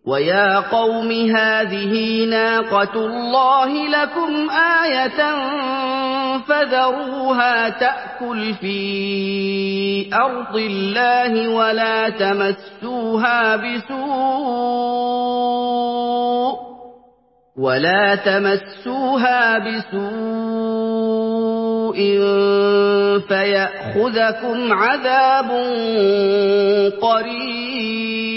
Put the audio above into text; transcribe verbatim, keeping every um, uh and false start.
وَيَا قَوْمِ هَٰذِهِ نَاقَةُ اللَّهِ لَكُمْ آيَةً فَذَرُوهَا تَأْكُلْ فِي أَرْضِ اللَّهِ وَلَا تَمَسُّوهَا بِسُوءٍ وَلَا تَمَسُّوهَا بِسُوءٍ فَيَأْخُذَكُمْ عَذَابٌ قَرِيبٌ